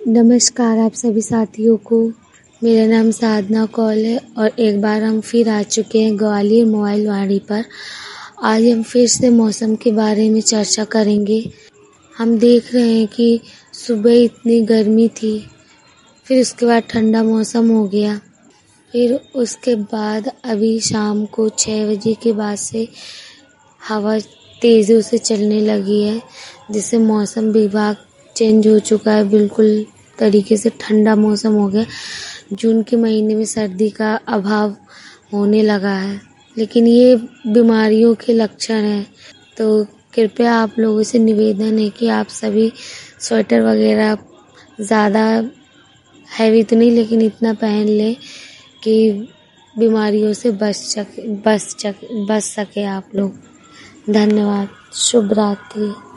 नमस्कार आप सभी साथियों को। मेरा नाम साधना कौल है और एक बार हम फिर आ चुके हैं ग्वालियर मोबाइल वाणी पर। आज हम फिर से मौसम के बारे में चर्चा करेंगे। हम देख रहे हैं कि सुबह इतनी गर्मी थी, फिर उसके बाद ठंडा मौसम हो गया, फिर उसके बाद अभी शाम को 6 बजे के बाद से हवा तेज़ी से चलने लगी है, जिससे मौसम विभाग चेंज हो चुका है। बिल्कुल तरीके से ठंडा मौसम हो गया। जून के महीने में सर्दी का अभाव होने लगा है, लेकिन ये बीमारियों के लक्षण हैं। तो कृपया आप लोगों से निवेदन है कि आप सभी स्वेटर वगैरह ज़्यादा हैवी तो नहीं, लेकिन इतना पहन लें कि बीमारियों से बच सके आप लोग। धन्यवाद। शुभ रात्रि।